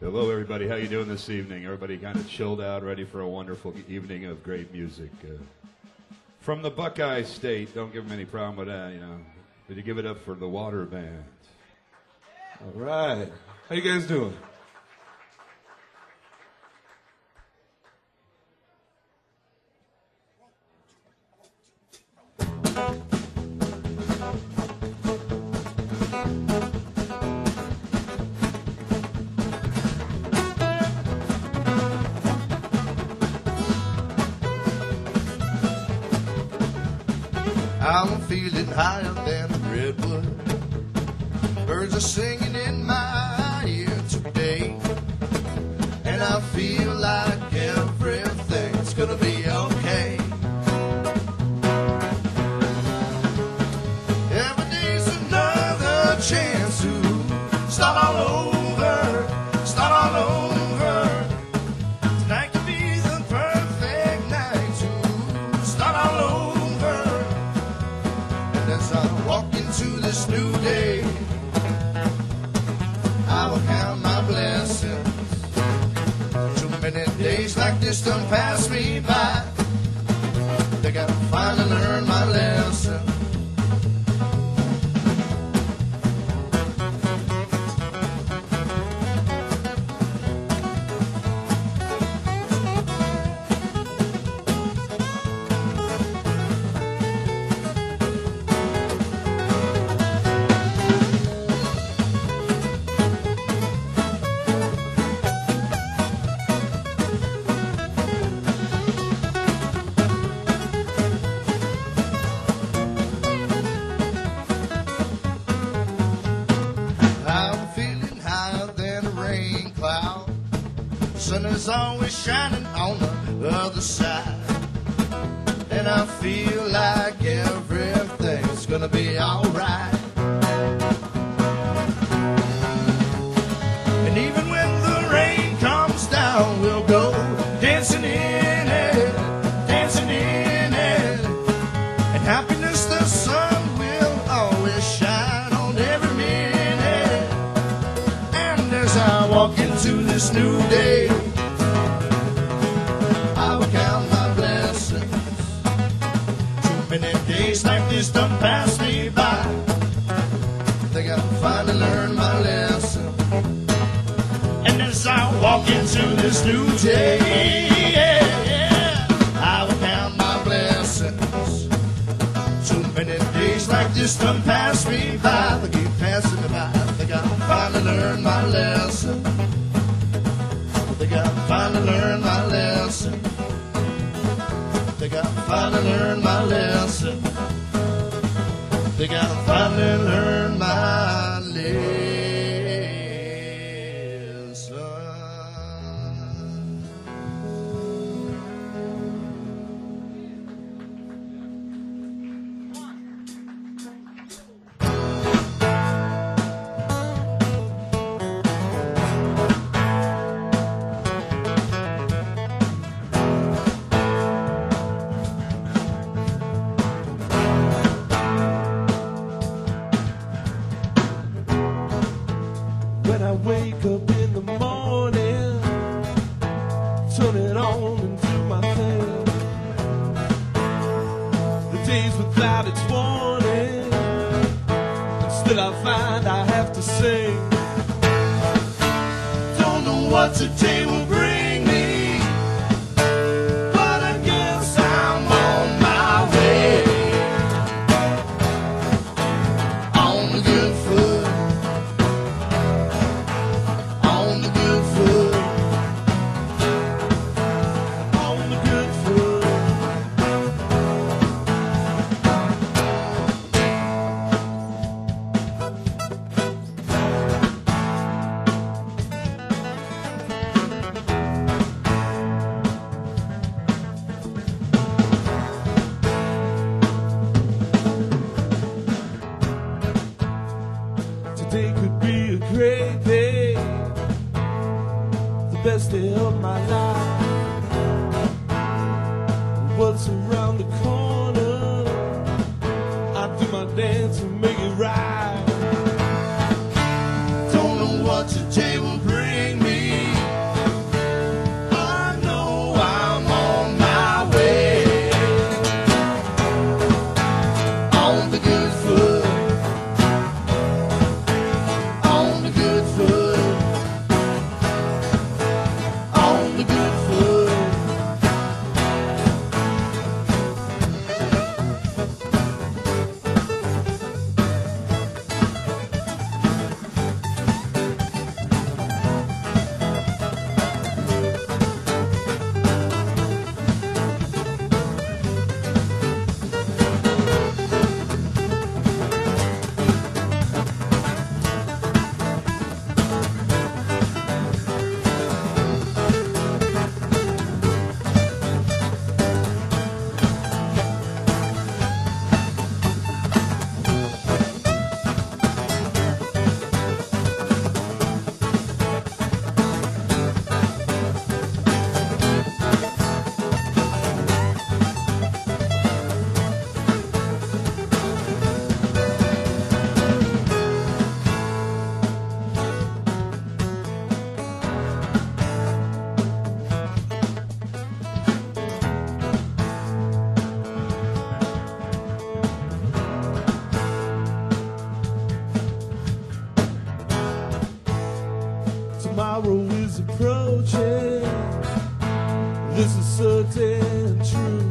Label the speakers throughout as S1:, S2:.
S1: Hello, everybody. How you doing this evening? Everybody kind of chilled out, ready for a wonderful evening of great music. From the Buckeye State, don't give them any problem with that, you know. But you give it up for the Water Band.
S2: All right. How you guys doing?
S3: I'm feeling higher than a redwood. Birds are singing in my ear today. And I feel like everything's gonna be okay. Every day's another chance to start all over, start all over. Tonight could be the perfect night to start all over. As I walk into this new day, I will count my blessings. Too many days like this done pass me by. They gotta finally learn my lesson. Sun is always shining on the other side, and I feel like everything's gonna be alright. And even when the rain comes down, we'll go dancing in it, dancing in it. And happiness, the sun will always shine on every minute. And as I walk into this new day, I will count my blessings. Too many days like this done pass me by. Think I'll finally learn my lesson. And as I walk into this new day, I will count my blessings. Too many days like this done pass me by. They keep passing me by. Think I'll finally learn my lesson. Think I'll finally learn my lesson. Think I'll finally learn my lesson. Think I'll finally learn my lesson.
S2: When I wake up in the morning, turn it on and do my thing. The days without its warning, and still I find I have to sing. Don't know what today will bring me, but I guess I'm on my way. On the good foot. On the good foot. On the good foot. Today could be a great day, the best day of my life. What's around the corner? I do my dance and make it right. Don't know what today will bring me,
S4: tomorrow is approaching. This is certain true.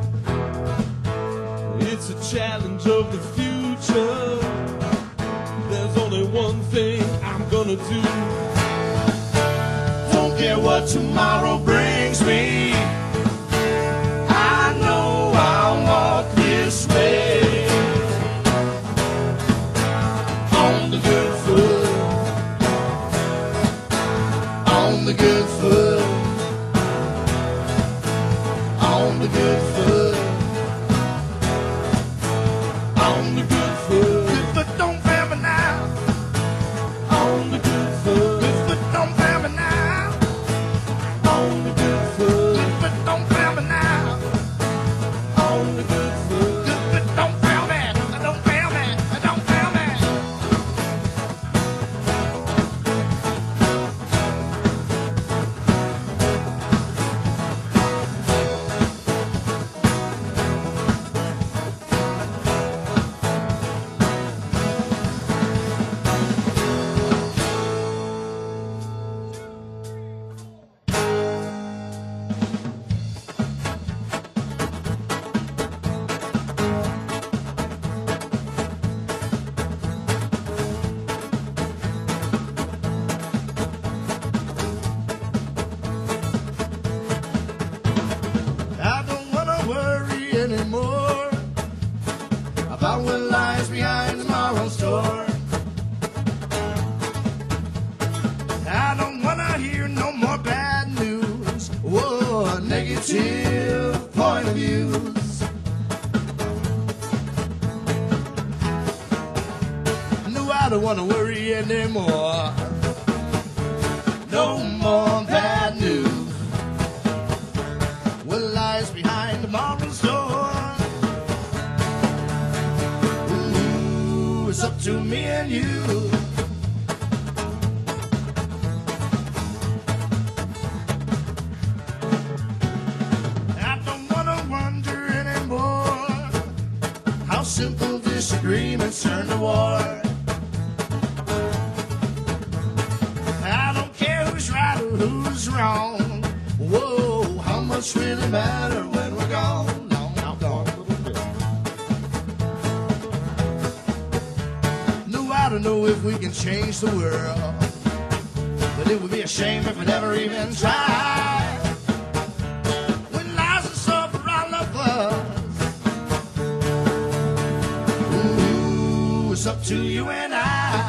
S4: It's a challenge of the future. There's only one thing I'm gonna do.
S2: Don't care what tomorrow brings me. I know I'll walk this way on the good foot, on the good foot, on the good foot, on the good foot. Good foot don't fail me now. On the good foot. Good foot don't fail me now. On the good foot. Good foot don't fail me now. On the good foot. Good foot don't fail me. Don't fail me. Don't fail me. I don't wanna worry anymore about what lies behind tomorrow's door. I don't wanna hear no more bad news. Whoa, negative point of views. No, I don't wanna worry anymore. No more bad news. What lies behind tomorrow's door? Ooh, it's up to me and you. I don't wanna wonder anymore how simple disagreements turn to war. I don't care who's right or who's wrong. Whoa, how much really matter when we're gone? Long gone. No, I don't know if we can change the world, but it would be a shame if we never even tried. When lies and suffer all of us, ooh, it's up to you and I.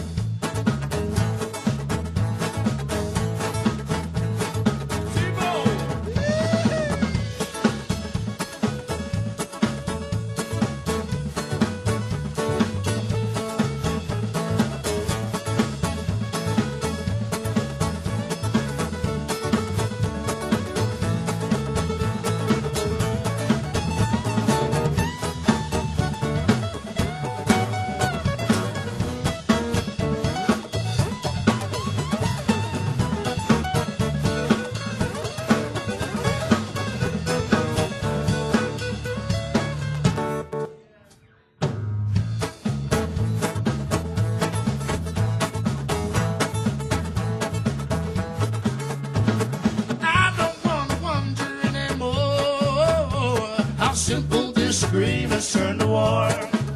S2: Simple disagreements turn to war.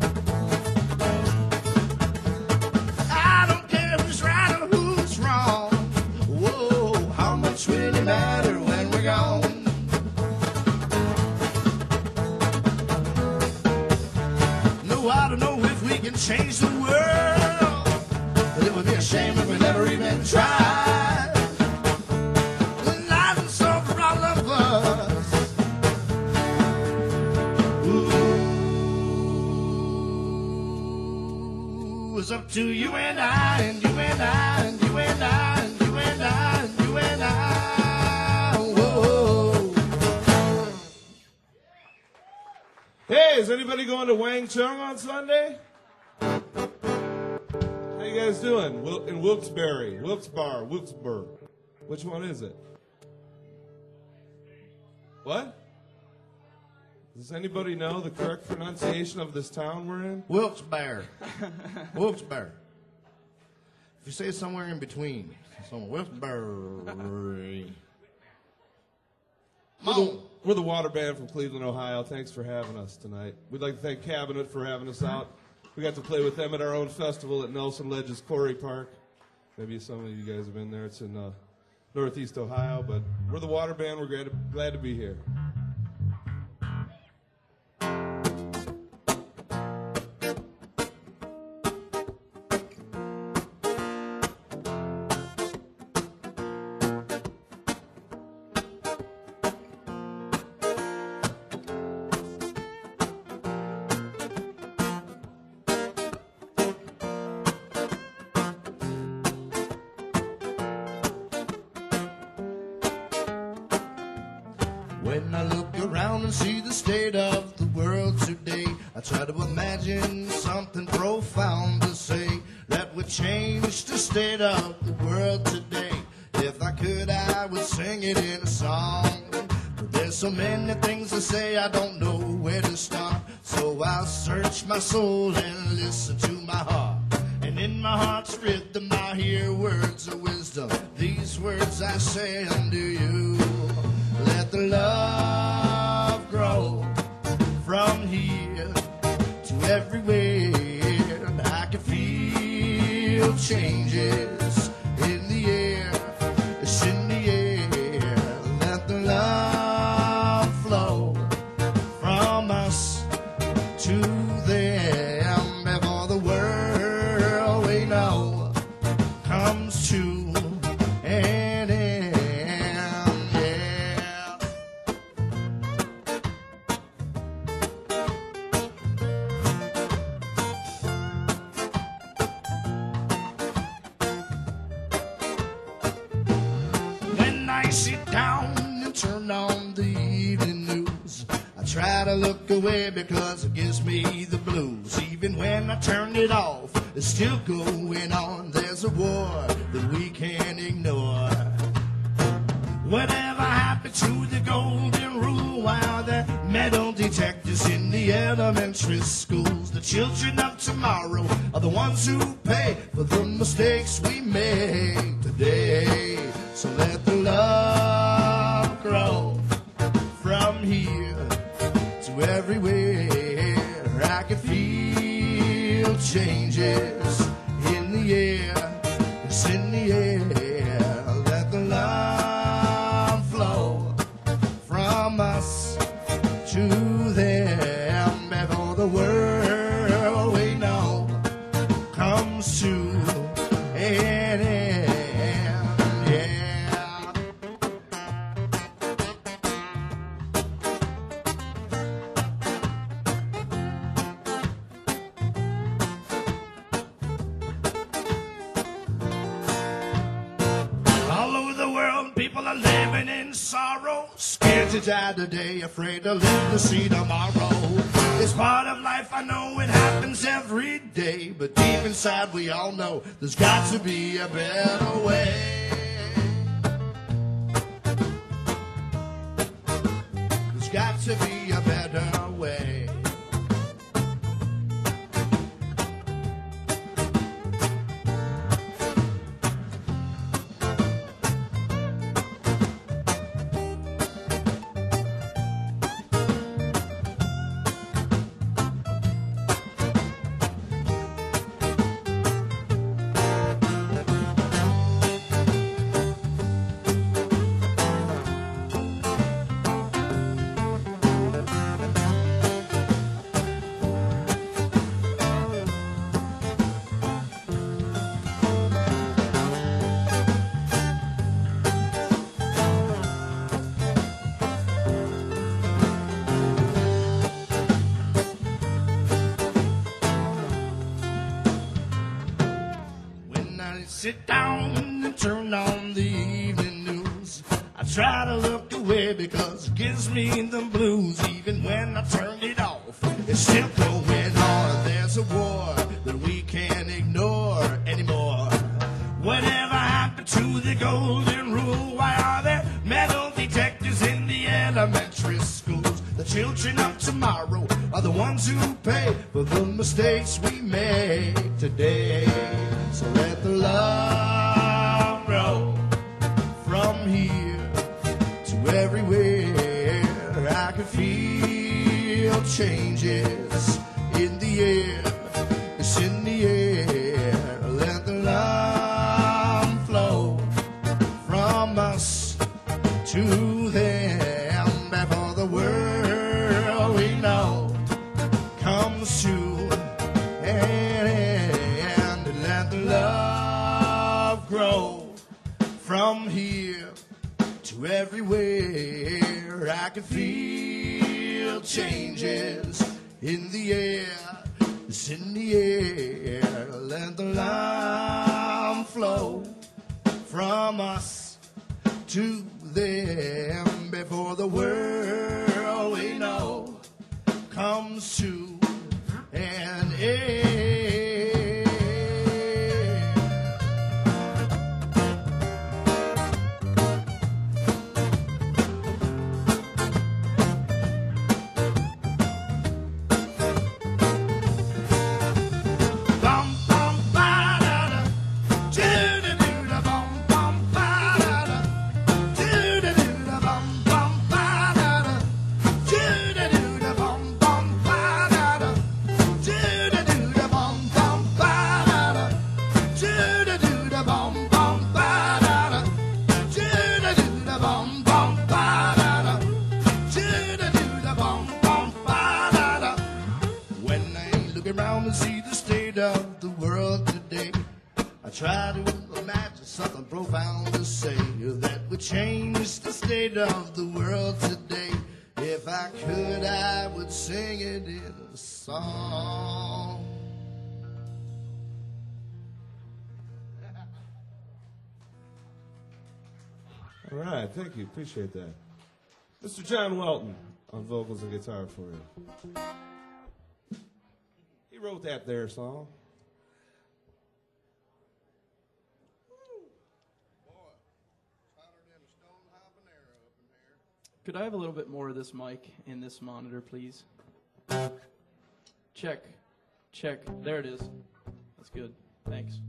S2: I don't care who's right or who's wrong. Whoa, how much really matter when we're gone? No, I don't know if we can change the world, but it would be a shame if we never even tried. When lies and suffer all of us, it's up to you and I, and you and I, and you and I, and you and I, and you and I. Whoa.
S4: Hey, is anybody going to Wang Chung on Sunday? How you guys doing? In Wilkes-Barre, Wilkes-Barre. Which one is it? What? Does anybody know the correct pronunciation of this town we're in?
S3: Wilkes-Barre. Wilkes-Barre. If you say somewhere in between, somewhere Wilkes-Barre.
S4: We're the Water Band from Cleveland, Ohio. Thanks for having us tonight. We'd like to thank Cabinet for having us out. We got to play with them at our own festival at Nelson Ledges Quarry Park. Maybe some of you guys have been there. It's in Northeast Ohio, but we're the Water Band. We're glad to be here.
S3: When I look around and see the state of the world today, I try to imagine something profound to say that would change the state of the world today. If I could, I would sing it in a song. But there's so many things to say, I don't know where to start. So I'll search my soul and listen to my heart. And in my heart's rhythm, I hear words of wisdom. These words I say unto you. Let the love grow from here to everywhere. I can feel changes in the air. It's in the air. Let the love flow from us to them before the world we know comes to an end. I sit down and turn on the evening news. I try to look away because it gives me the blues. Even when I turn it off, it's still going on. There's a war that we can't ignore. Whatever happened to the golden rule? While the metal detectors in the elementary schools, the children of tomorrow are the ones who pay for the mistakes we make today. So let the love grow from here to everywhere. I can feel changes in the air. It's in the air. Let the love flow from us to them before the world we know comes to an end. People are living in sorrow, scared to die today, afraid to live to see tomorrow. It's part of life, I know it happens every day, but deep inside we all know there's got to be a better way. There's got to be a better way. Sit down and turn on the evening news. I try to look away because it gives me the blues. Even when I turn it off, it's still going on. There's a war that we can't ignore anymore. Whatever happened to the golden rule? Why are there metal detectors in the elementary schools? The children of tomorrow are the ones who pay for the mistakes we make today. So let the love changes in the air. It's in the air. Let the love flow from us to them before the world we know comes to an end. Let the love grow from here to everywhere. I can feel changes in the air. It's in the air. Let the love flow from us to them before the world we know comes to an end. Around and see the state of the world today. I try to imagine something profound to say that would change the state of the world today. If I could, I would sing it in a song.
S4: All right, thank you. Appreciate that. Mr. John Welton on vocals and guitar for you. He wrote that there song.
S5: Could I have a little bit more of this mic in this monitor, please? Check. Check. There it is. That's good. Thanks.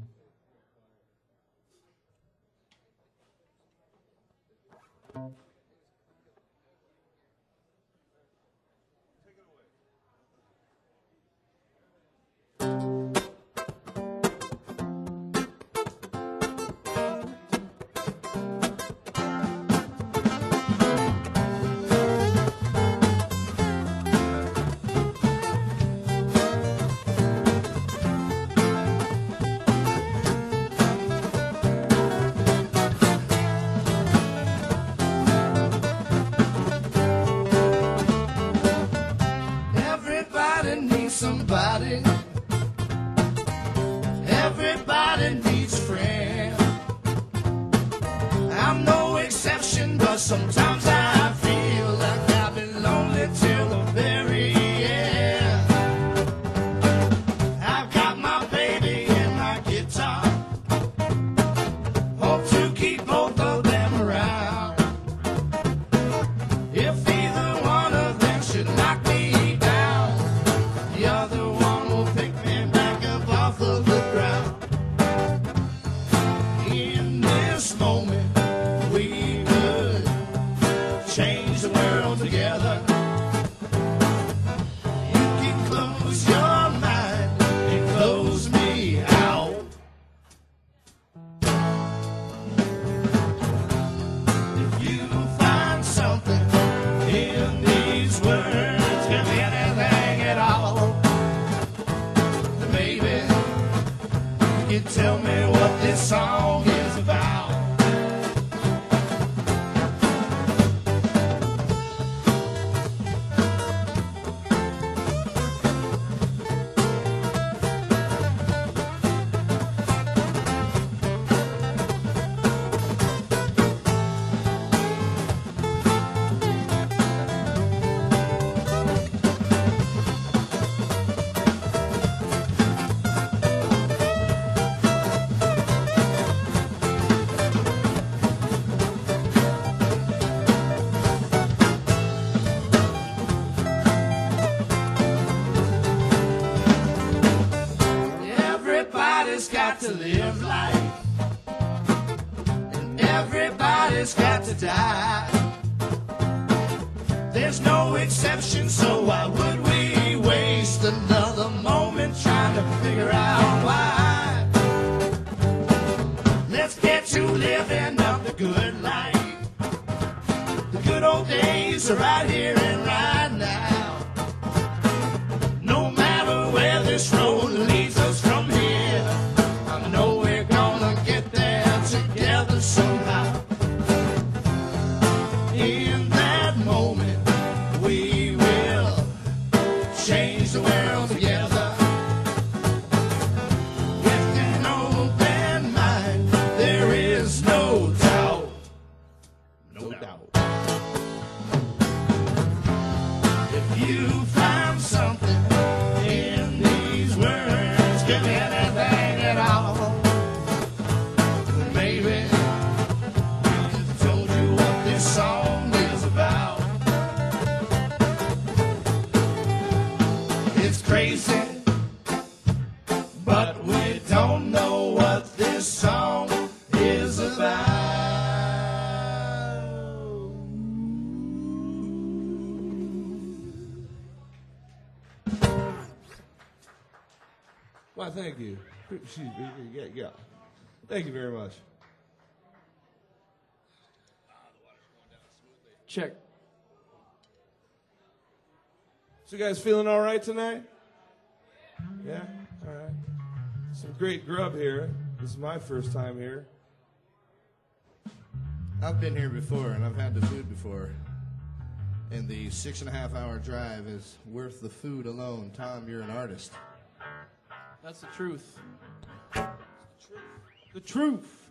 S3: Somebody, everybody needs a friend. I'm no exception, but sometimes I feel like I've been lonely till the very end. I've got my baby and my guitar, hope to keep both of them around. If either one of them should knock me down, the other one will pick me back up off of the ground. In this moment, we could change the world together. You can close your mind and close me out. If you find something in these words, give me anything at all. Baby, you can tell me what this song is about. Everybody's got to live life, and everybody's got to die. There's no exception, so why would we to figure out why. Let's get to living up the good life. The good old days are right here and right now. No matter where this road leads us from here, I know we're gonna get there together somehow. In that moment, we will change the world together. With an open mind, there is no doubt. No doubt. If you find something in these words, give me anything at all, then maybe I told you what this song is about. It's crazy, but we don't know what this song is about.
S4: Well, thank you. Yeah. Thank you very much.
S5: Check.
S4: So you guys feeling all right tonight? Yeah? All right. Some great grub here. This is my first time here.
S3: I've been here before, and I've had the food before. And the 6.5-hour drive is worth the food alone. Tom, you're an artist.
S5: That's the truth. The truth.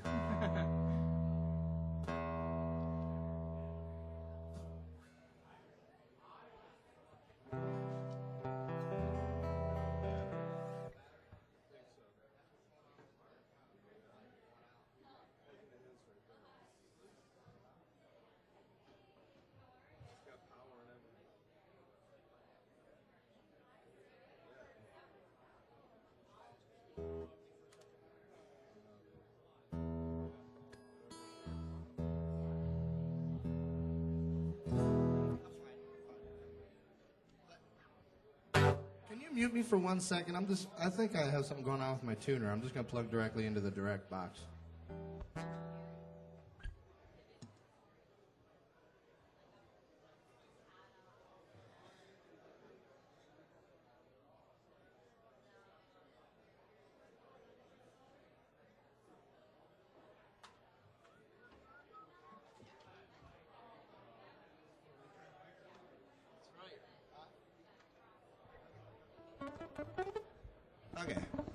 S3: Can you mute me for 1 second? I think I have something going on with my tuner. I'm just going to plug directly into the direct box. Okay.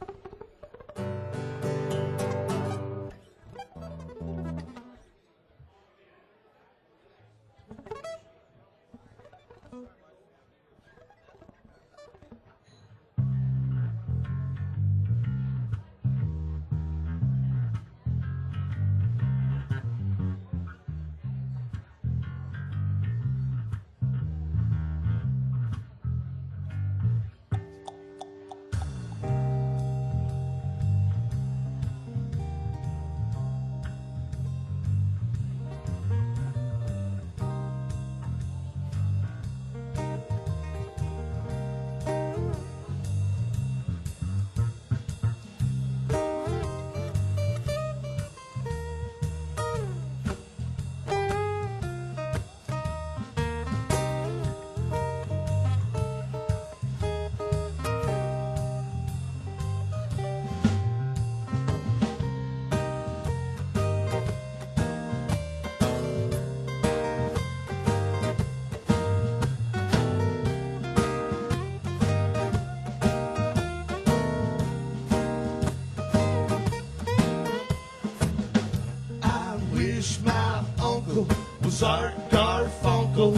S3: was Art Garfunkel.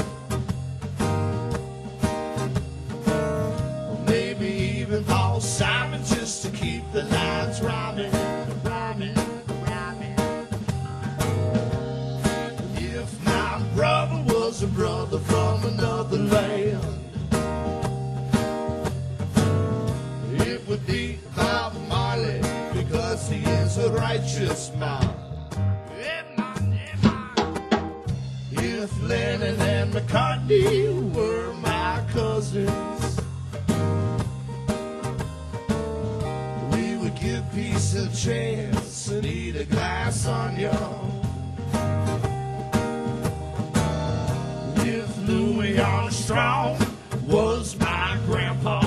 S3: Or maybe even Paul Simon, just to keep the lines rhyming, rhyming, rhyming. If my brother was a brother from another land, it would be Bob Marley, because he is a righteous man. If Lennon and McCartney were my cousins, piece of chance and eat a glass on your own. If Louis Armstrong was my grandpa,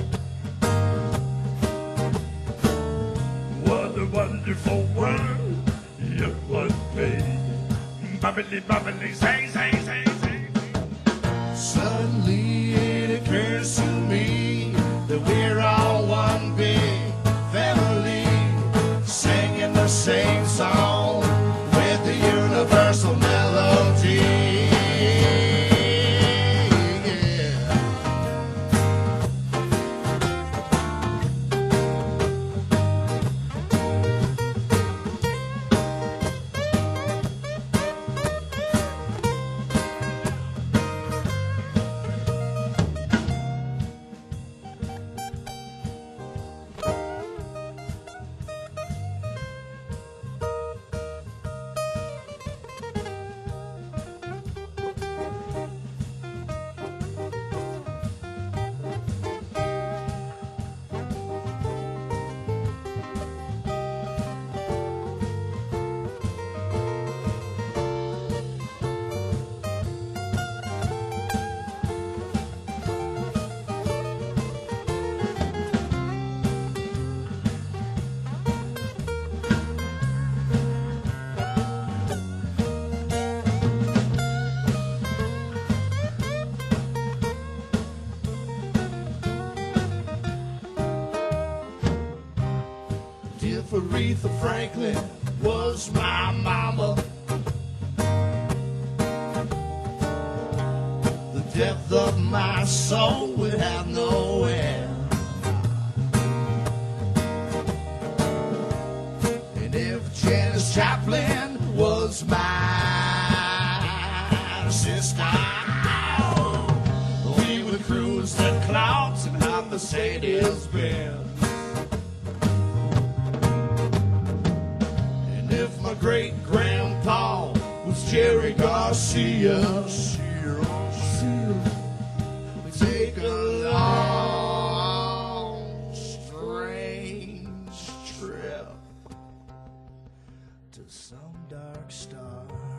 S3: what a wonderful world it would be. Bubbly, bubbly, zing, zing, zing, zing. Suddenly it occurs to me that we're all one big family, singing the same song with the universal melody. If Aretha Franklin was my mama, the depth of my soul would have no end. And if Janis Joplin was my sister, we would cruise the clouds in our Mercedes-Benz. If my great-grandpa was Jerry Garcia, we take a long, strange trip to some dark star.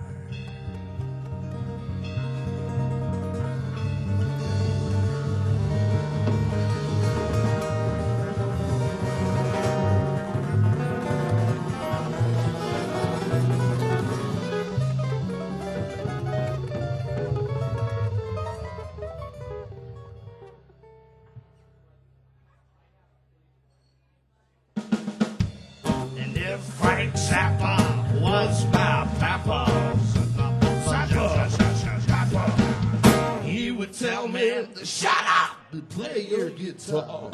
S3: If Frank Zappa was my papa, he would tell me to shut up and play your guitar.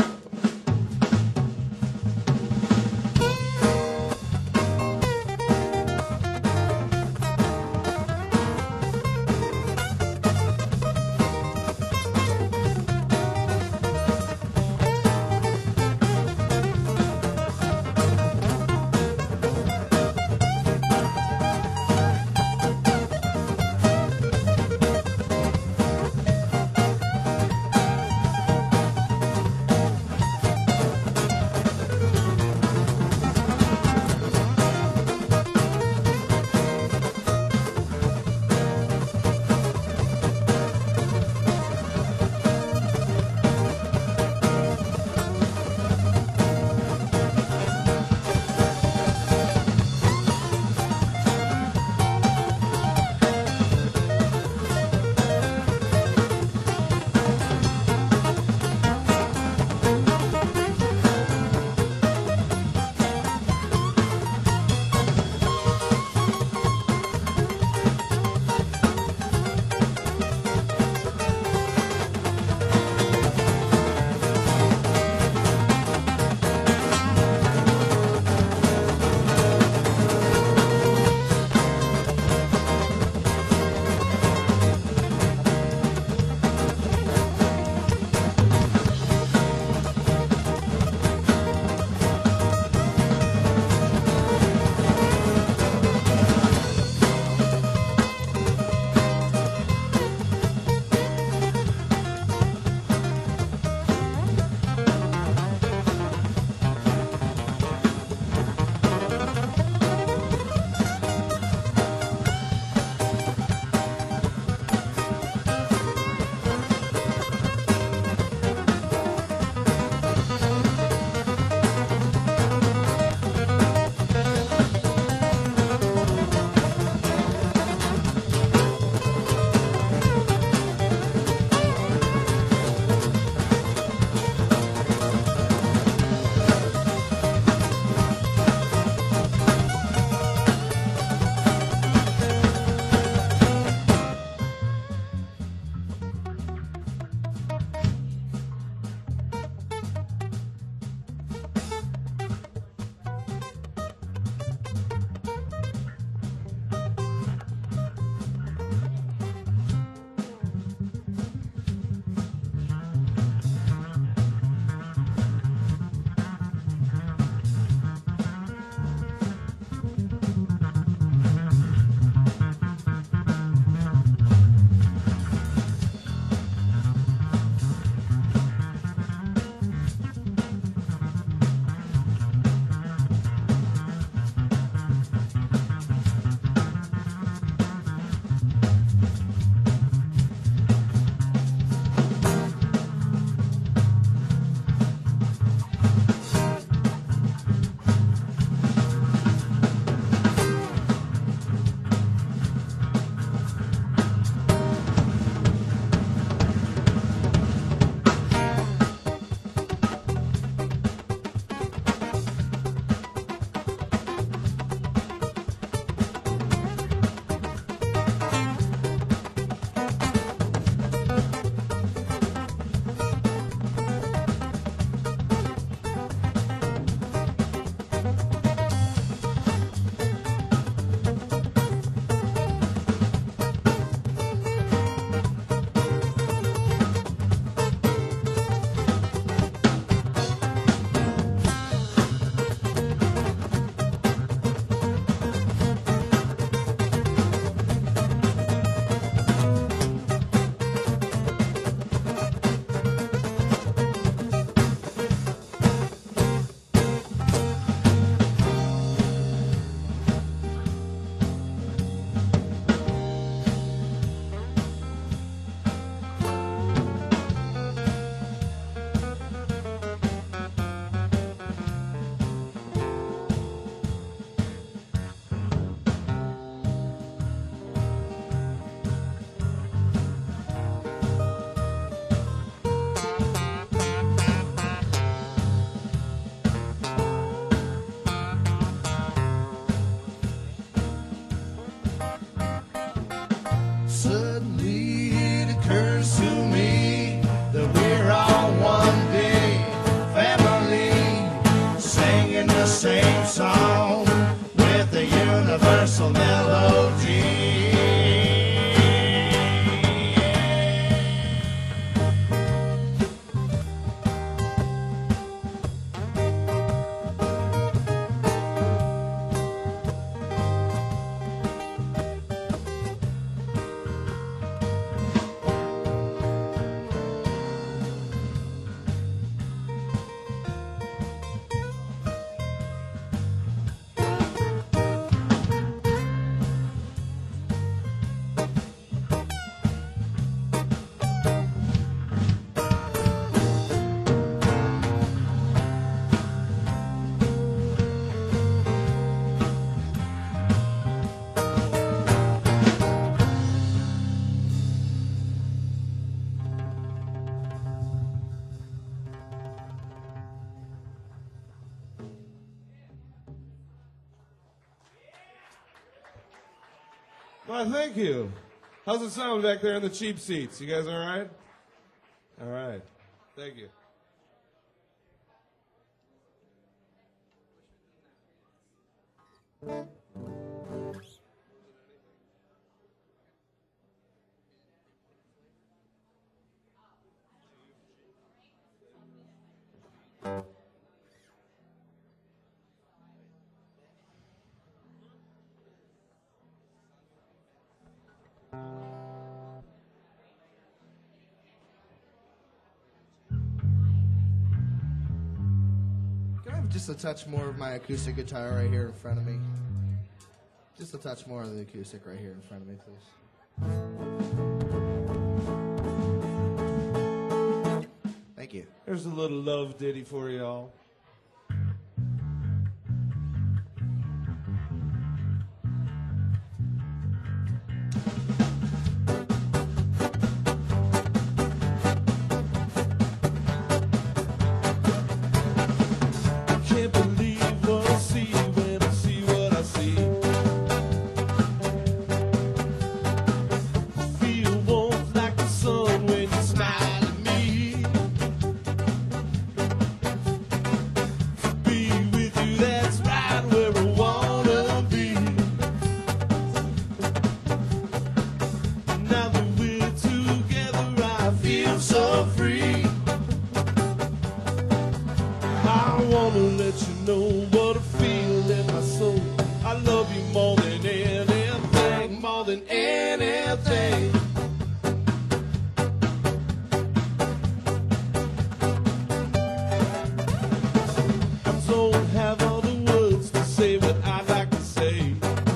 S4: Well, thank you. How's it sound back there in the cheap seats? You guys all right? All right. Thank you.
S3: Can I have just a touch more of my acoustic guitar right here in front of me? Just a touch more of the acoustic right here in front of me, please. Thank you.
S4: Here's a little love ditty for y'all. Can't believe what I see when I see what I see. Feel warmth like the sun when you smile at me. Be with you, that's right where I wanna be. Now that we're together, I feel so free. I wanna let you know what I feel in my soul. I love you more than anything, more than anything. I don't have all the words to say what I'd like to say.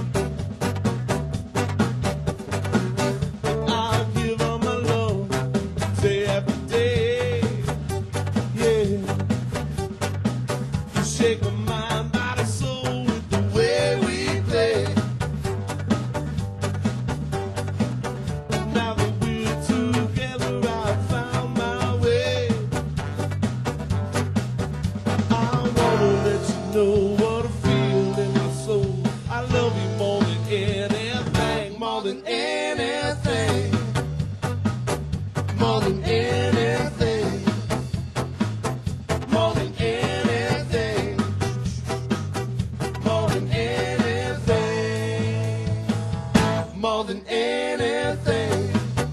S4: I'll give all my love day after day. Yeah. You shake my mind, body, soul with the way we play. Now that we're together, I found my way. I wanna let you know what I feel in my soul. I love you more than anything, more than anything, more than anything, more than anything, more than anything, more than anything.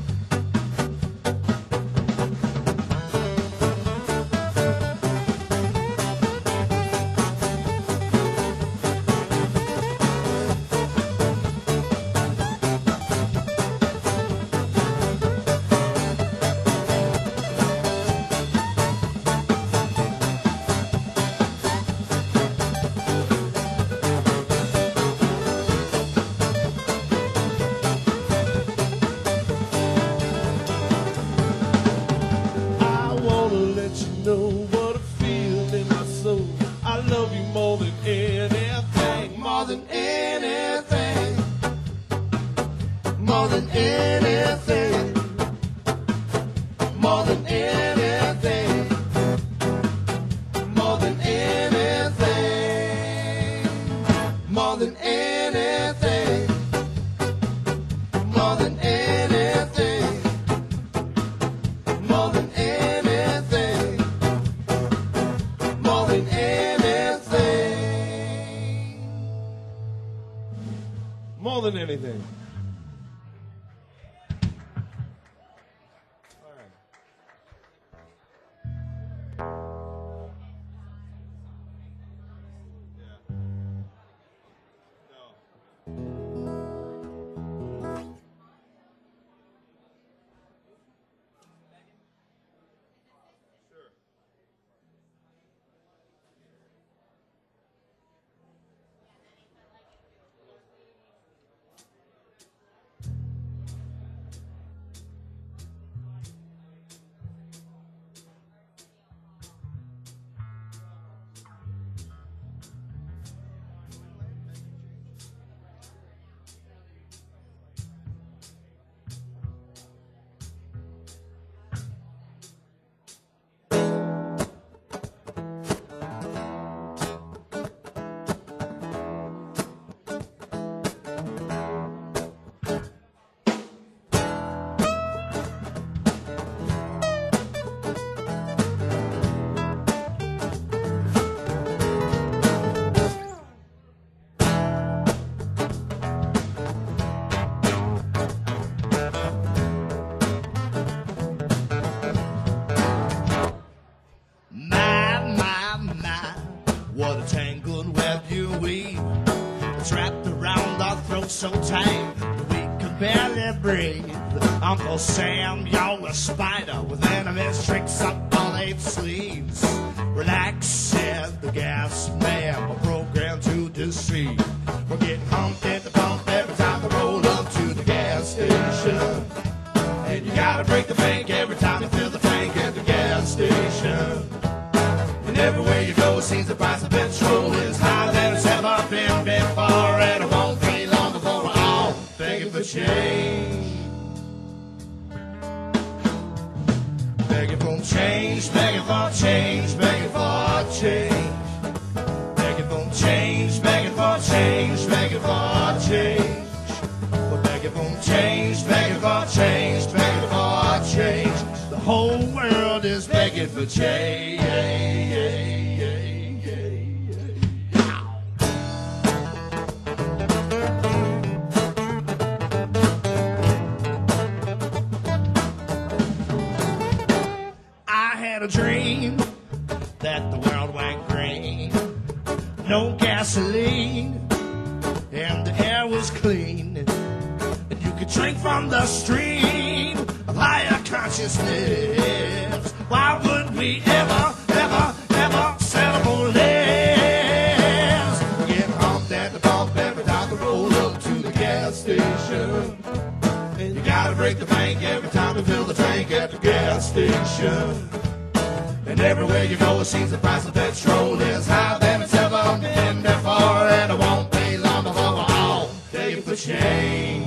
S4: I wanna let you know what I feel in my soul. I love you more than anything, more than anything, more than anything, more than anything, more than anything, more than anything, more than anything. More than anything, more than anything, more than anything. All right. Yeah. No.
S3: sleeve that's wrapped around our throats so tight that we can barely breathe. Uncle Sam, you're a spider with enemies tricks up all 8 sleeves. Relax, said the gas man, we're programmed to deceive. We're getting humped at the pump every time we roll up to the gas station. And you gotta break the bank every time you fill the tank at the gas station. And everywhere you go, it seems the price of petrol is higher than it's ever been before. And it won't be long before we're all begging for change. Begging for change, begging for change, begging for change. Begging for change, begging for change, begging for change. We're begging for change, begging for change, begging for change. The whole world is begging for change. I had a dream that the world went green. No gasoline, and the air was clean. And you could drink from the stream of higher consciousness. Why would we ever, ever, ever settle less? Get humped at the pump every time we roll up to the gas station. And you gotta break the bank every time you fill the tank at the gas station. And everywhere you go, it seems the price of petrol is higher than it's ever been before. And it won't be long before we're all begging for change.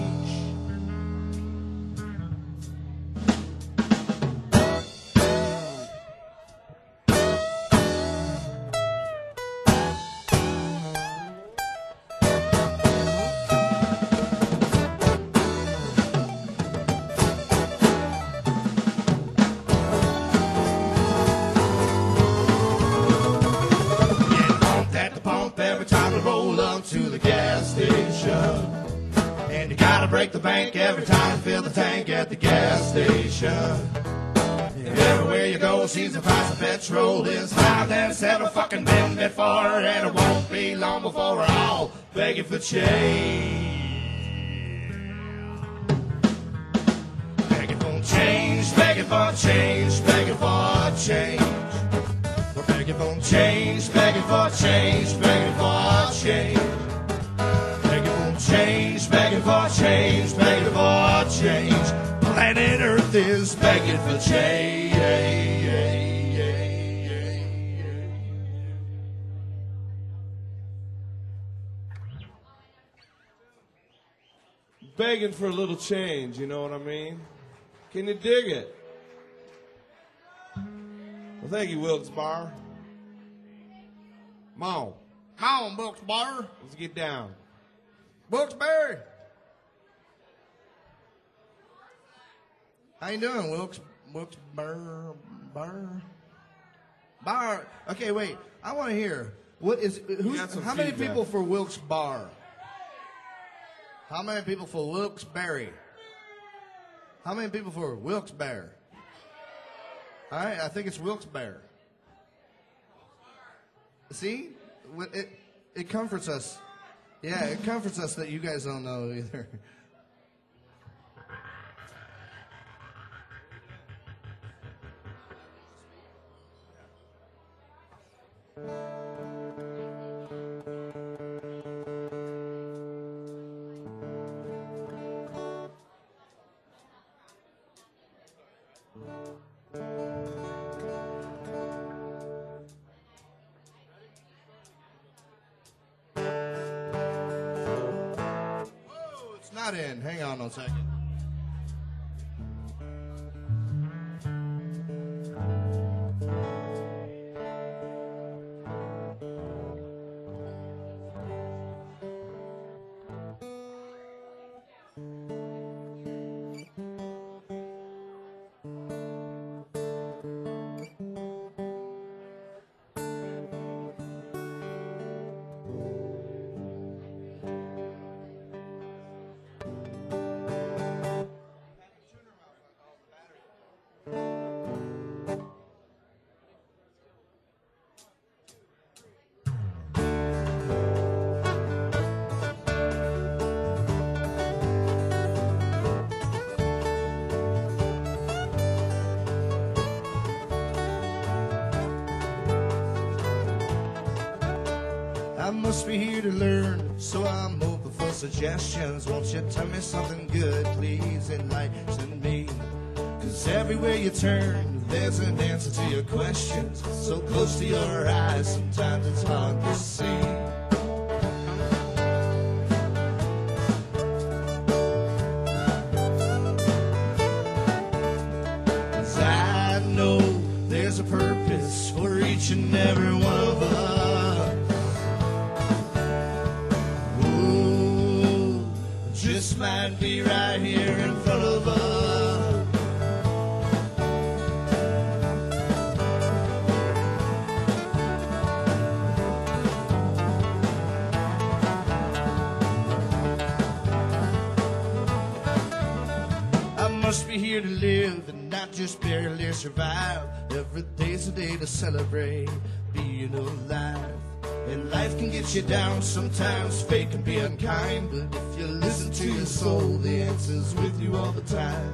S3: To the gas station, and you gotta break the bank every time you fill the tank at the gas station. And everywhere you go, it seems the price of petrol is higher than it's ever fucking been before, and it won't be long before we're all begging for change. Begging for change, begging for change, begging for change. We're begging for change, begging for change, begging for change. Begging for change, begging for change, begging for change. Planet Earth is begging for change.
S4: Begging for a little change, you know what I mean? Can you dig it? Well, thank you, Wilkes-Barre. Come on.
S3: Come on, Wilkes-Barre.
S4: Let's get down.
S3: Wilkes-Barre. How you doing, Wilkes-Barre? Bar. Okay, wait. I want to hear. What is who's?
S4: got some
S3: How many
S4: feedback.
S3: people for Wilkes-Barre? How many people for Wilkes-Barre? How many people for Wilkes-Barre? All right, I think it's Wilkes-Barre. See? It comforts us. Yeah, it comforts us that you guys don't know either. Not in. Hang on a second. must be here to learn, so I'm open for suggestions. Won't you tell me something good, please enlighten me? 'Cause everywhere you turn, there's an answer to your questions. So close to your eyes, sometimes it's hard to see. 'Cause I know there's a purpose for each and every one of us. Ooh, just might be right here in front of us. Must be here to live and not just barely survive. Every day's a day to celebrate being alive. And life can get you down sometimes, fate can be unkind, but if you listen to your soul, the answer's with you all the time.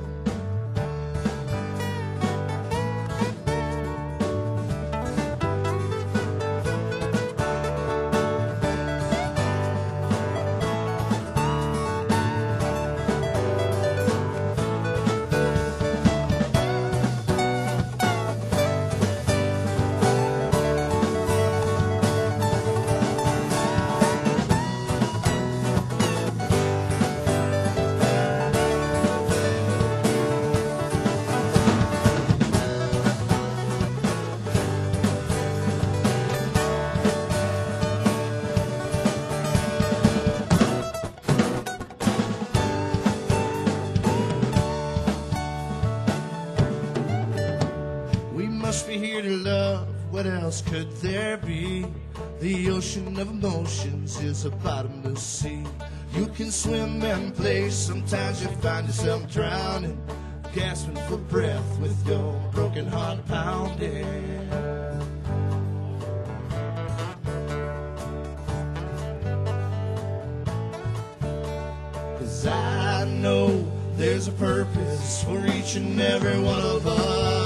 S3: Must be here to love, what else could there be? The ocean of emotions is a bottomless sea. You can swim and play, sometimes you find yourself drowning, gasping for breath with your broken heart pounding. 'Cause I know there's a purpose for each and every one of us.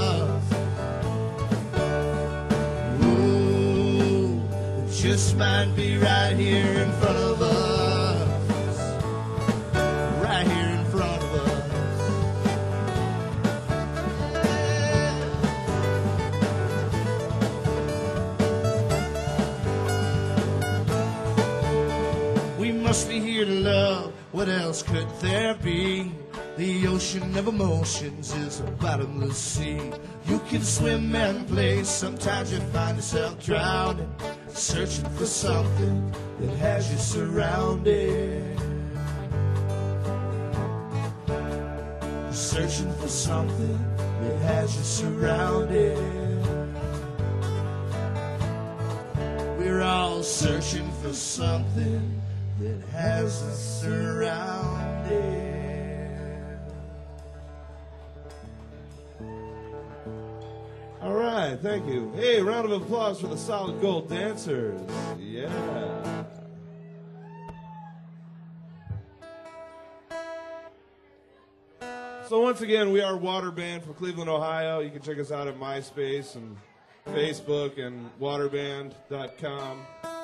S3: Just might be right here in front of us. Right here in front of us. We must be here to love, what else could there be? The ocean of emotions is a bottomless sea. You can swim and play, sometimes you find yourself drowning, searching for something that has you surrounded. Searching for something that has you surrounded. We're all searching for something that has us surrounded.
S4: All right, thank you. Hey, round of applause for the Solid Gold Dancers. Yeah. So once again, we are Water Band from Cleveland, Ohio. You can check us out at MySpace and Facebook and waterband.com.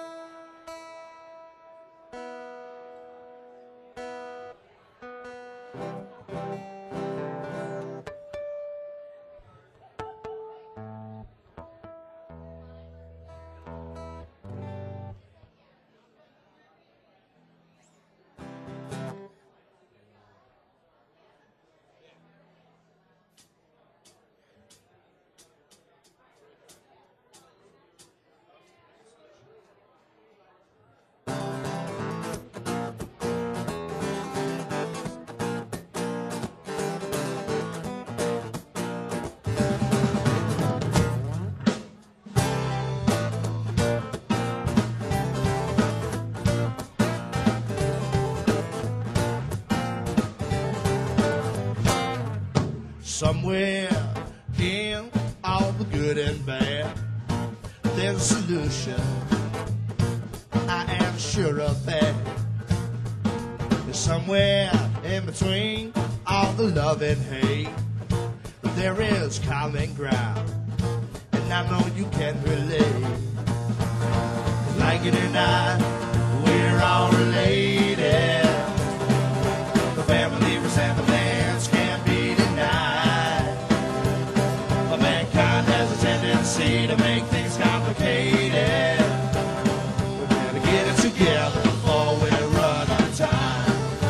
S3: Somewhere in all the good and bad, there's a solution. I am sure of that. There's somewhere in between all the love and hate, there is common ground, and I know you can relate. Like it or not, we're all related. The family resemblance can't be denied. But mankind has a tendency to make things complicated. We better get it together before we run out of time.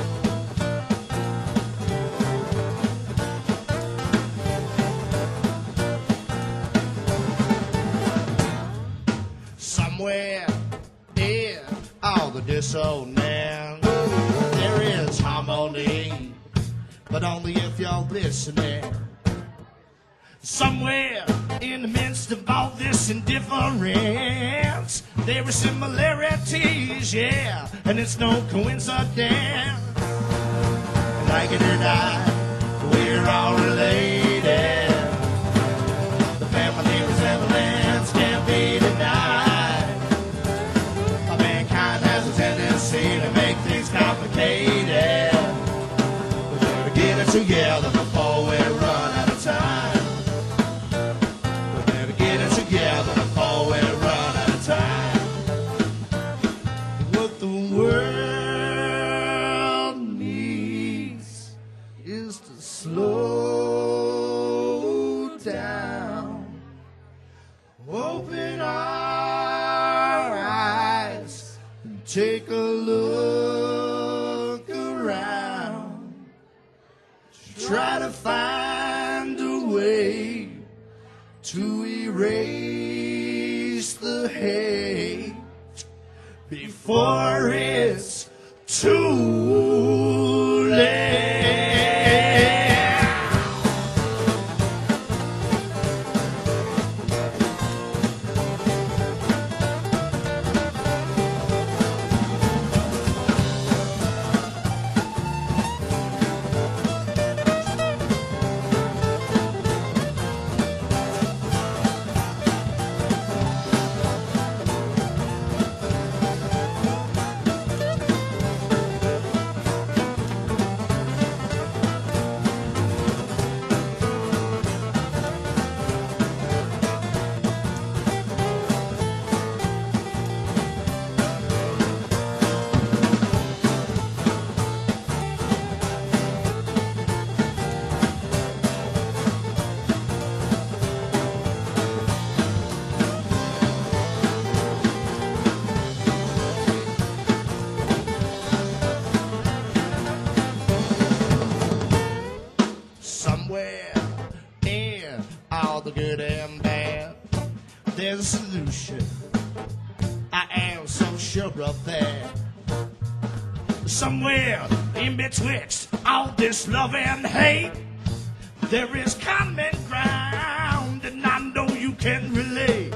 S3: Somewhere in all the dissonance, there is harmony, but only if you're listening. Somewhere in the midst of all this indifference, there are similarities, yeah, and it's no coincidence. Like it or not, we're all related. The family resemblance can't be denied. But mankind has a tendency to make things complicated. We better get it together before we run out of time. We better get it together before we run out of time. What the world needs is to slow down. Open our eyes and take a look around. Try to find a way to erase the hate before it's too late. Somewhere in all the good and bad, there's a solution. I am so sure of that. Somewhere in betwixt all this love and hate, there is common ground, and I know you can relate.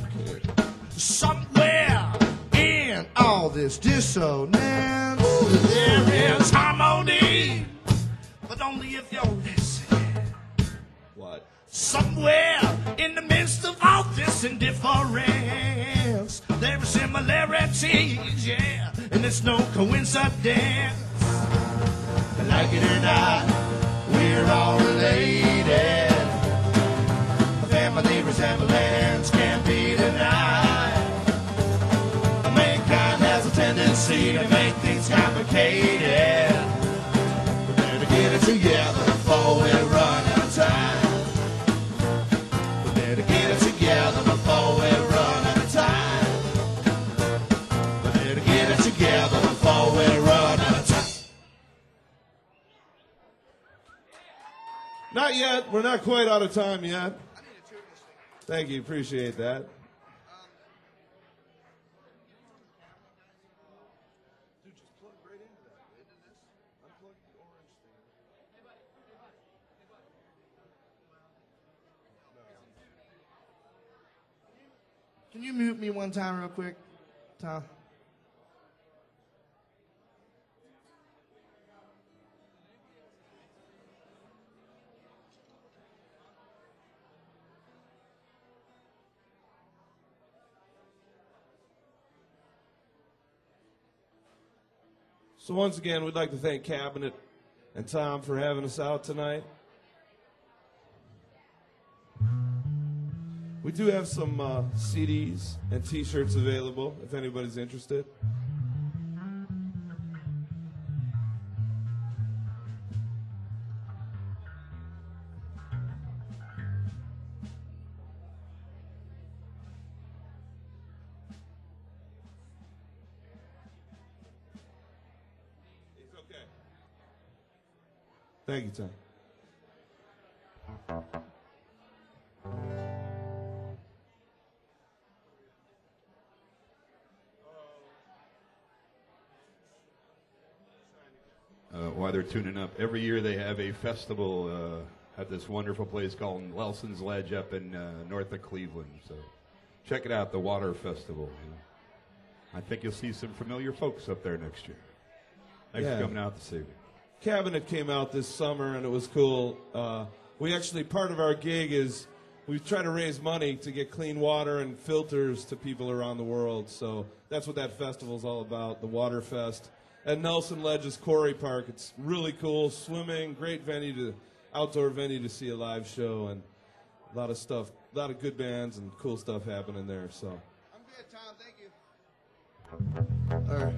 S3: Somewhere in all this dissonance, there is harmony, but only if you're listening.
S4: What?
S3: Somewhere in the midst of all this indifference, there are similarities, yeah, and it's no coincidence. Like it or not, we're all related. Family resemblance can't be denied. Mankind has a tendency to make things complicated. We better get it together before we run out of time. We better get it together before we run out of time. We better get it together before we run out of time.
S4: Not yet. We're not quite out of time yet. Thank you. Appreciate that.
S3: Can you mute me one time real quick, Tom?
S4: So once again, we'd like to thank Cabinet and Tom for having us out tonight. We do have some CDs and T-shirts available if anybody's interested. It's okay. Thank you, Tom.
S1: While they're tuning up, every year they have a festival at this wonderful place called Nelson's Ledge up in north of Cleveland. So check it out, the Water Festival. You know. I think you'll see some familiar folks up there next year. Thanks for coming out this evening.
S4: Cabinet came out this summer, and it was cool. We actually, part of our gig is we try to raise money to get clean water and filters to people around the world. So that's what that festival is all about, the Water Fest. At Nelson Ledges Quarry Park, it's really cool. Swimming, great outdoor venue to see a live show, and a lot of stuff, a lot of good bands and cool stuff happening there. So
S3: I'm good, Tom. Thank you. All right.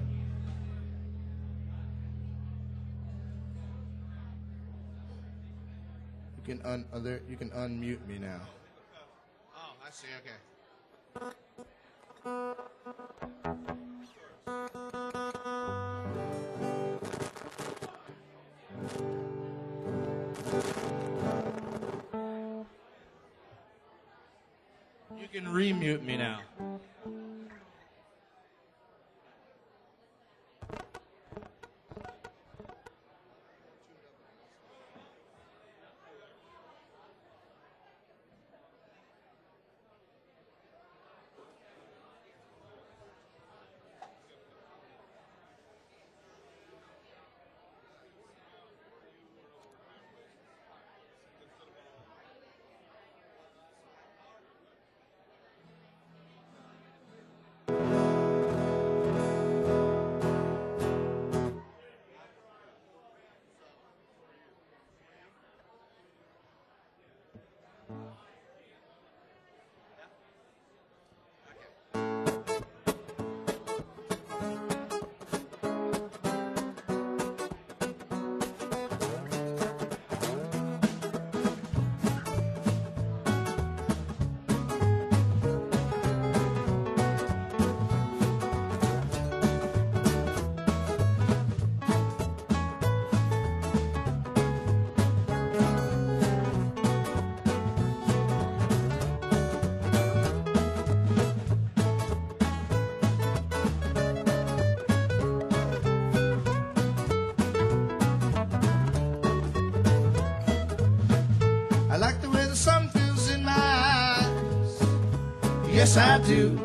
S3: You can unmute me now. Oh, I see. Okay.
S5: You can remute me now.
S3: I like the way the sun feels in my eyes. Yes, I do.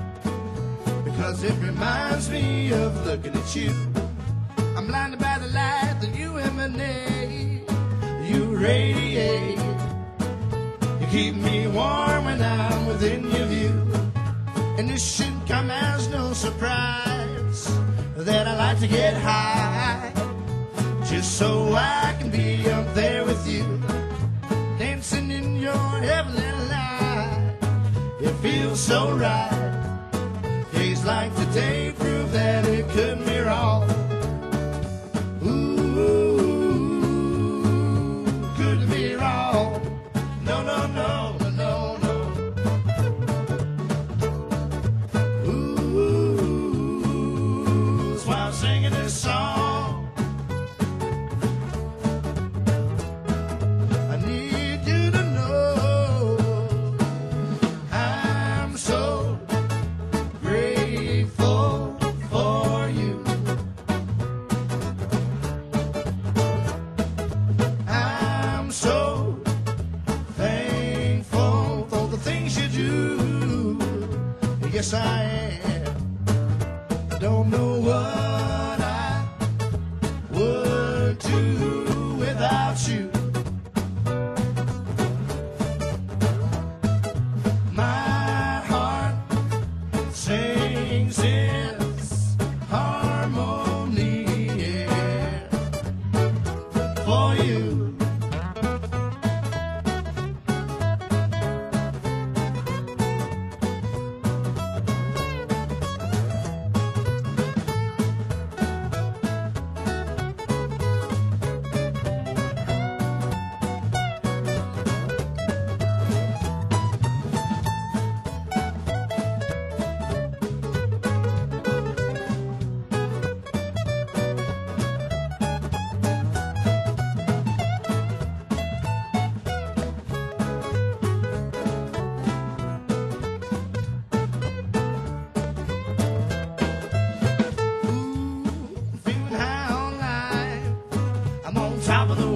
S3: Because it reminds me of looking at you. I'm blinded by the light that you emanate. You radiate. You keep me warm when I'm within your view. And this should come as no surprise that I like to get high, just so I can be up there with you, dancing in your heavenly light. It feels so right. Days like today prove that it couldn't be wrong. Ooh, couldn't be wrong. No, no, no, no, no, no. Ooh, that's why I'm singing this song. I need you to know I'm so grateful for you. I'm so thankful for the things you do. Yes, I am. Don't know what I would do without you. My heart sings its harmony, yeah, for you.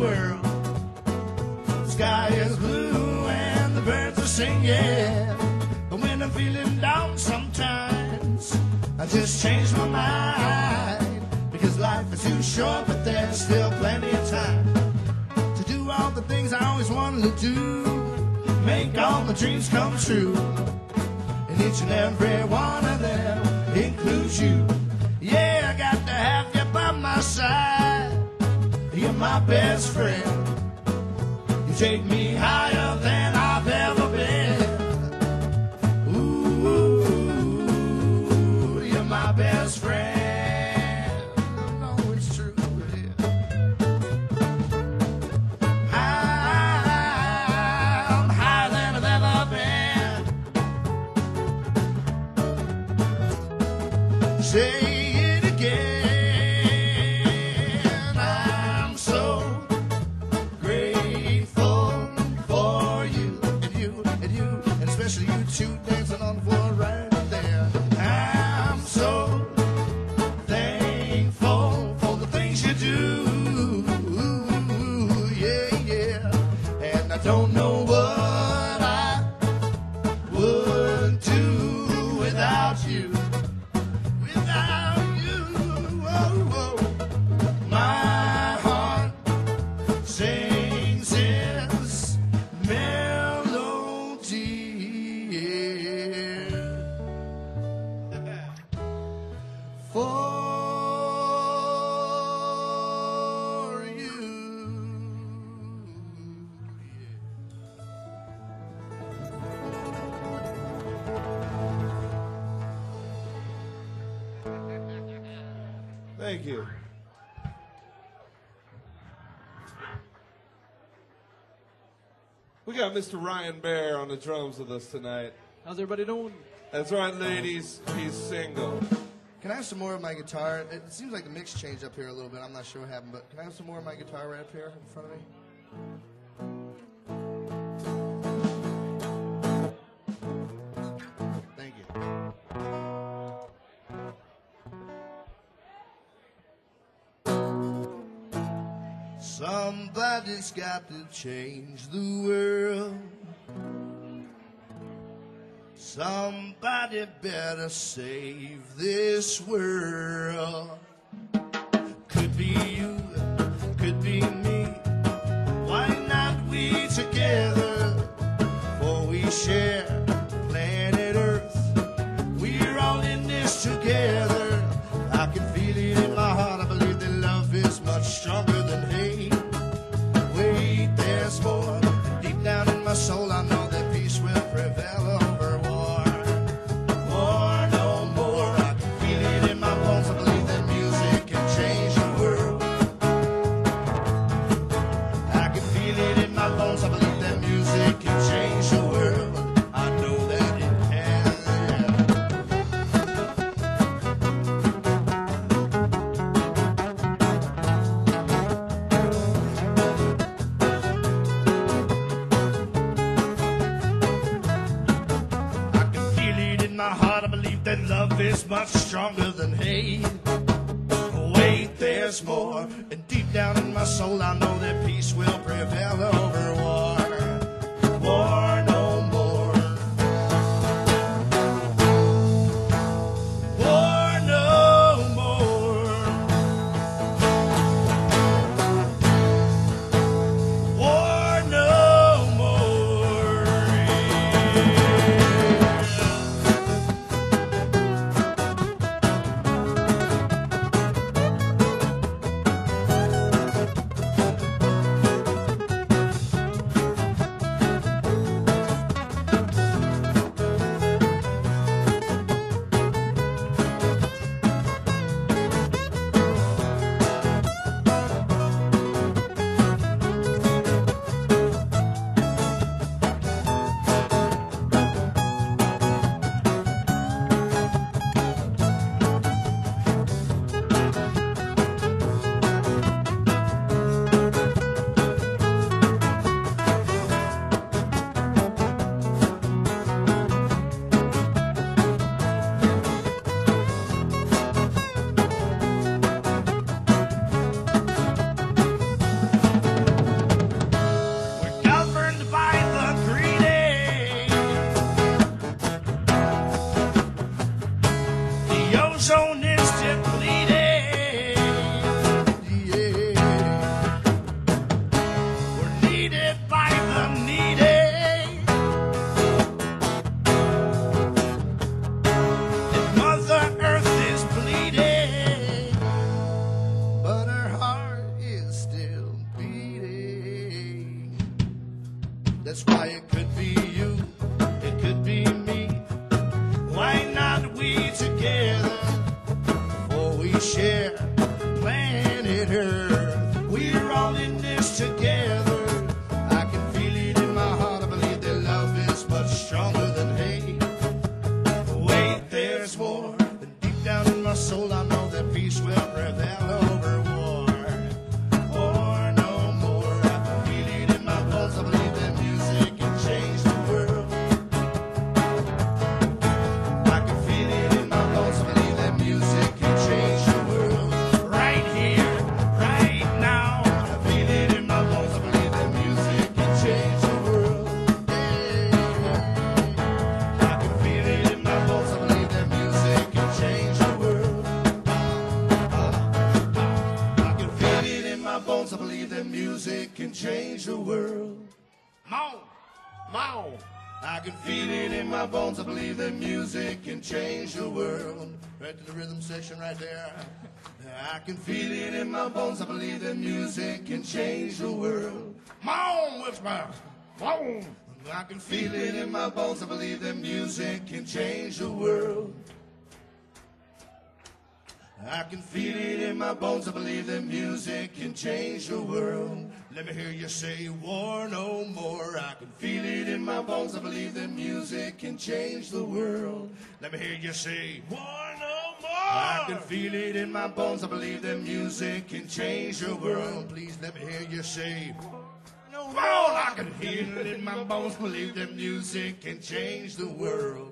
S3: world. The sky is blue and the birds are singing. But when I'm feeling down sometimes, I just change my mind. Because life is too short, but there's still plenty of time to do all the things I always wanted to do. Make all the dreams come true. And each and every one of them includes you. Yeah, I got to have you by my side. You're my best friend. You take me higher than I've ever been. Ooh, you're my best friend. No, it's true. I'm higher than I've ever been. Say it again. I'm so grateful for you, and especially you two dancing on the floor right there. I'm so thankful for the things you do. Yeah, yeah. And I don't know what I would do without you. Without you, oh, oh. My heart sings its melody for you.
S4: Thank you. We got Mr. Ryan Bear on the drums with us tonight.
S5: How's everybody doing?
S4: That's right, ladies. He's single.
S3: Can I have some more of my guitar? It seems like the mix changed up here a little bit. I'm not sure what happened, but can I have some more of my guitar right up here in front of me? Thank you. Somebody's got to change the world. Somebody better save this world. Could be you, could be me. Why not we together? For we share planet Earth. We're all in this together. I can feel it in my heart. I believe that love is much stronger than hate. Wait, there's more. Deep down in my soul, I know that peace will prevail over war. War no more. I can feel it in my bones. I believe that music can change the world. I can feel it in my bones. I believe that music can change the world. I know that it can. I can feel it in my heart. I believe that love is much stronger than hate. Wait, there's more. And deep down in my soul, I know that peace will prevail over war. War no more. War no more. War no more. That's why it could be you, it could be me. Why not we together? For we share planet Earth. We're all in this together. I can feel it in my heart. I believe that love is much stronger than hate. Wait, there's more. And deep down in my soul, I know that peace will prevail over war. War no more. I can feel it in my bones. I believe that music can change the world. I can feel it in my bones. I believe that music can change the world. Right here, right now. I feel it in my bones. I believe that music can change the world. I can feel it in my bones. I believe that music can change the world. I can feel it in my bones. I believe that music can change the world. Moan, moan. I can feel it in my bones. I believe that music can change the world. Right to the rhythm section right there. I can feel it in my bones. I believe that music can change the world. Moan, whisper. Moan. I can feel it in my bones. I believe that music can change the world. I can feel it in my bones. I believe that music can change the world. Let me hear you say war no more. I can feel it in my bones. I believe that music can change the world. Let me hear you say war no more. I can feel it in my bones. I believe that music can change the world. Please let me hear you say no more. I can feel it in my bones. Believe that music can change the world.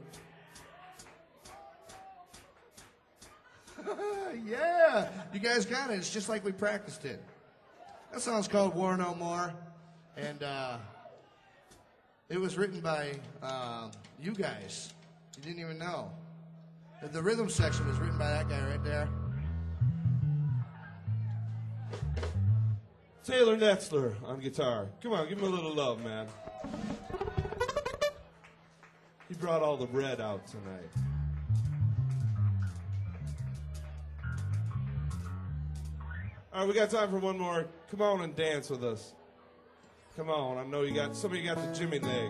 S3: Yeah, you guys got it. It's just like we practiced it. That song's called War No More, and it was written by you guys. You didn't even know. The rhythm section was written by that guy right there.
S4: Taylor Netzler on guitar. Come on, give him a little love, man. He brought all the bread out tonight. All right, we got time for one more. Come on and dance with us. Come on, I know you got, some of you got the Jimmy leg.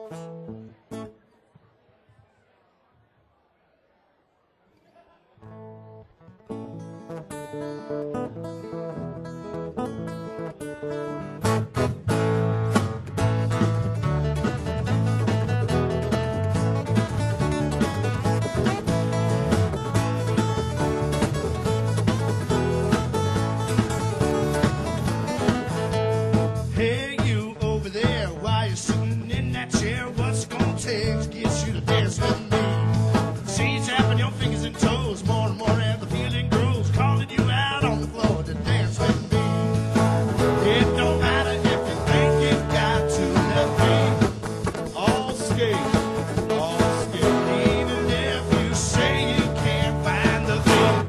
S3: Hey, you over there, why you sitting in that chair? What's it gonna take to get you to dance with me? See you tapping your fingers and toes more and more as the feeling grows, calling you out on the floor to dance with me. It don't matter if you think you've got to let me.
S4: All skate. All skate.
S3: Even if you say you can't find the thing.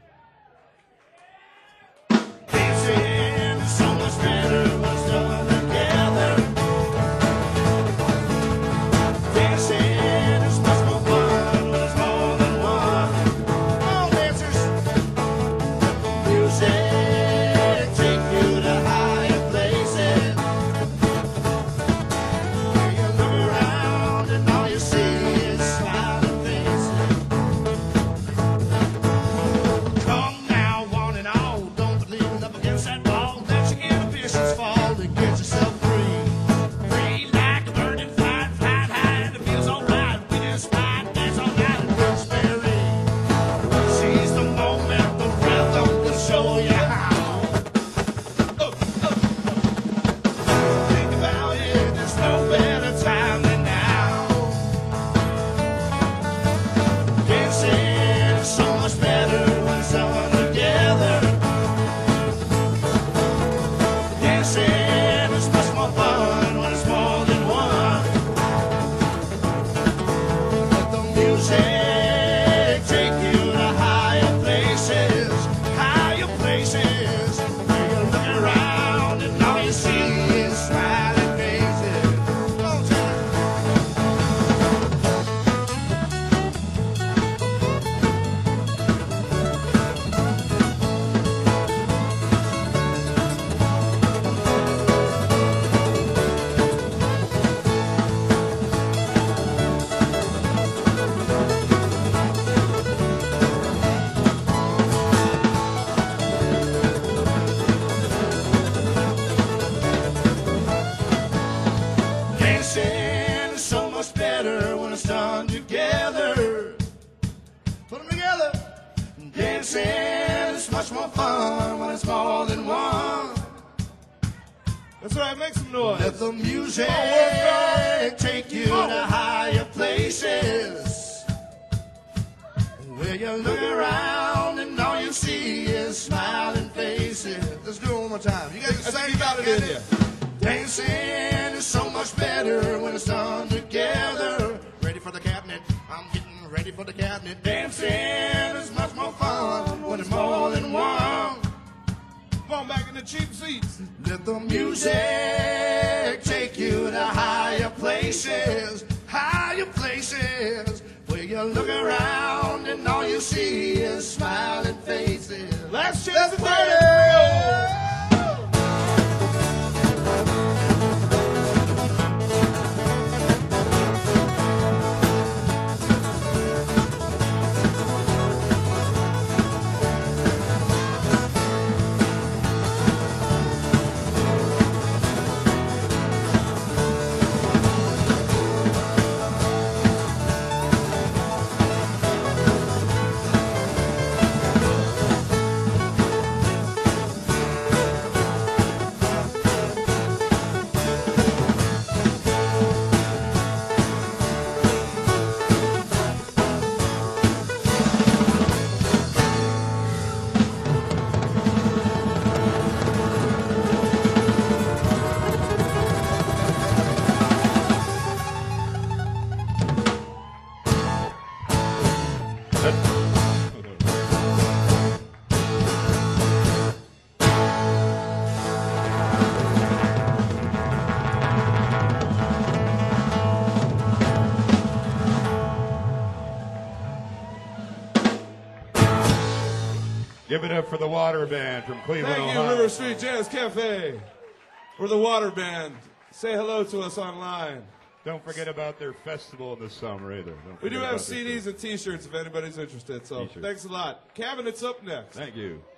S3: Dancing is so much better when it's done together. Dancing is much more fun when it's more than one. Come on, dancers. Music take you to higher places. Where you look around and all you see is smiling faces. Come now, one and all, don't be leaning up against that wall. Let your inhibitions fall to get yourself free. Free like a bird in flight, flying high, and it feels alright. We just ride, dance all night and Rosemary. Seize the moment, the rhythm will show you more fun when it's more than one.
S4: That's right, make some noise.
S3: Let the music take you to higher places, where you look around and all you see is smiling faces. Let's do it one more time. You guys
S4: I
S3: sing
S4: think you got it in you.
S3: Dancing is so much better when it's done together. Ready for the cabinet? I'm getting ready for the cabinet. Dancing is much more fun when it's more than one.
S4: Come on, back in the cheap seats.
S3: Let the music take you to higher places, where you look around and all you see is smiling faces.
S4: Last chance to
S3: Let's
S4: play
S3: party!
S1: Give it up for the Water Band from Cleveland,
S4: Thank you,
S1: Ohio.
S4: River Street Jazz Cafe. We're the Water Band. Say hello to us online.
S1: Don't forget about their festival in the summer either. Don't
S4: We do
S1: forget
S4: have
S1: about their
S4: CDs and T-shirts if anybody's interested. So
S1: T-shirts.
S4: thanks a lot. Cabinet's up next.
S1: Thank you.